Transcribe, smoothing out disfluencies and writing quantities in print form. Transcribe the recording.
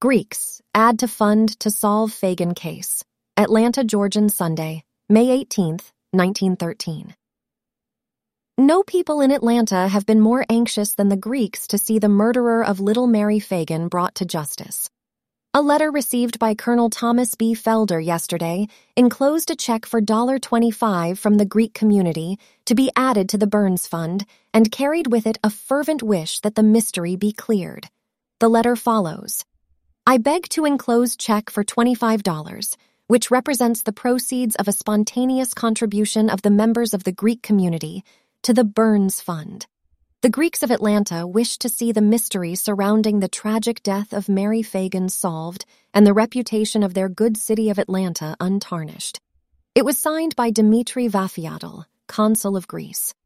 Greeks add to fund to solve Fagin case. Atlanta, Georgian Sunday, May 18, 1913. No people in Atlanta have been more anxious than the Greeks to see the murderer of little Mary Fagin brought to justice. A letter received by Colonel Thomas B. Felder yesterday enclosed a check for $25 from the Greek community to be added to the Burns Fund and carried with it a fervent wish that the mystery be cleared. The letter follows: I beg to enclose check for $25, which represents the proceeds of a spontaneous contribution of the members of the Greek community to the Burns Fund. The Greeks of Atlanta wish to see the mystery surrounding the tragic death of Mary Fagin solved and the reputation of their good city of Atlanta untarnished. It was signed by Dimitri Vafiadel, consul of Greece.